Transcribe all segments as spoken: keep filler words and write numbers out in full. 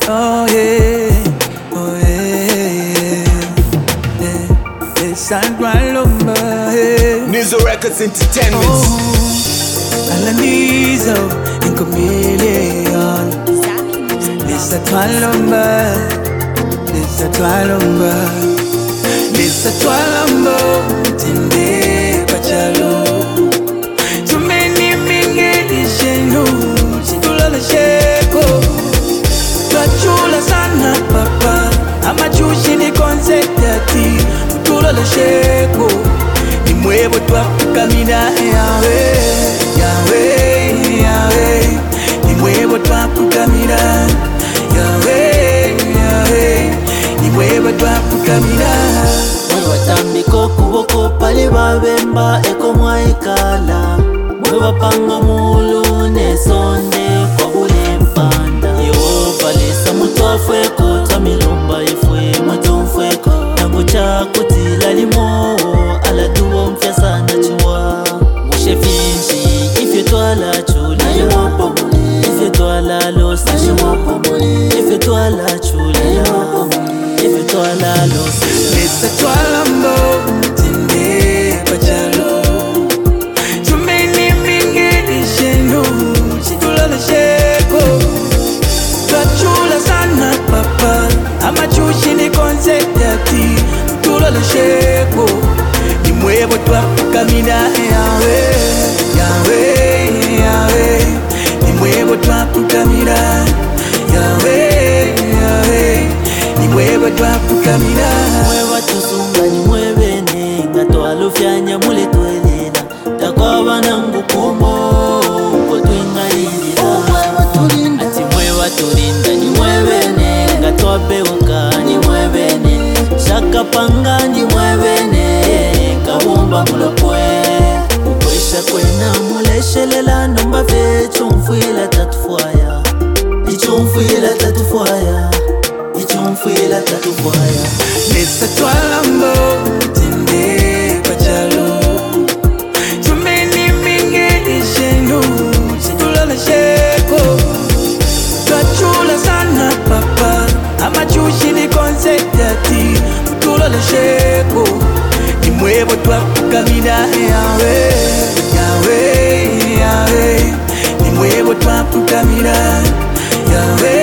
Oh yeah, oh yeah, yeah. It's Andwalomba, yeah. Nizo Records Entertainment. Oh, Alanizo, in chameleon. It's Andwalomba, it's Andwalomba, it's Andwalomba, Tinde Pachalo. Too many mingeli shenu, Chitula sheko. Twachula sana papa, amachushi ni concept yati. Tula sheko, ni mwevo twapukamina yawe, yawe, yawe. Ni mwevo twapukamina yawe, yawe. Ni mwevo twapukamina. Mwewa tambiko kuboko pali babemba eko mwaikala. Mwewa panga mulu ne sonde kwa bule mpanda. Yehova lesa mutu afweko, tamilomba ifwe mutu mfweko. Nangu chako tila limo, ala duwo mfyasa na chua. Mushe finchi, ifye twala chuli. Ifye twala losa. Ifye twala chuli. Ifye twala losa. It's Andwalomba, Tinde Pachalo. Too many mingeli shenu, Chitula sheko. Twachula sana papa, amachushi ni concept yati. Tula sheko, ni mwevo twapukamina yawe, yawe, yawe. Ni mwevo twapukamina yawe, yawe. Ni mwevo twapukamina. Mwewa tusunga ni mwebene, ngato alufyanya mule tuelela. Takwaba nangu kumo, uko tuingalilila. Ati mwewa tulinda ni mwebene, ngato apeuka ni mwebene. Shaka panga ni mwebene, kabumba mulopwe. Ukwesha kwena muleshelela, nomba fe chumfuila tatufwaya. Ichumfuila tatufwaya. Ichumfuila tatufwaya. It's Andwalomba, Tinde Pachalo. Too many mingeli shenu, Chitula sheko. Twachula sana papa, amachushi ni concept yati. Tula sheko, ni mwevo twapukamina yawe, yawe, yawe. Ni mwevo twapukamina yawe,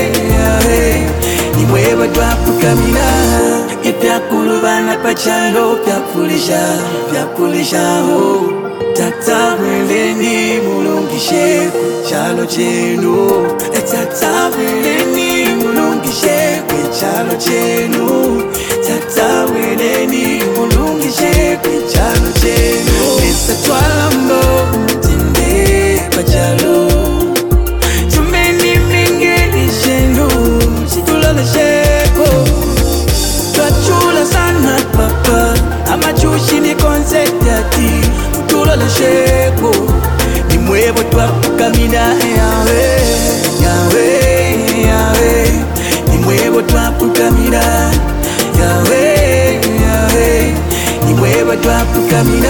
yawe. Ni mwevo twapukamina. Ibyakulu bana pachalo byakulisha, byakulisha ho. Tata mweleni mulungishe chalo chenu. Tata mweleni mulungishe chalo chenu. Tata mweleni mulungishe chalo chenu. It's Andwalomba, Tinde Pachalo. Too many mingeli shenu, Chitula sheko. Twachula sana papa, amachushi ni concept yati. Tula sheko, ni mwevo twapukamina yawe, yawe, yawe. Ni mwevo twapukamina yawe, yawe. Ni mwevo twapukamina.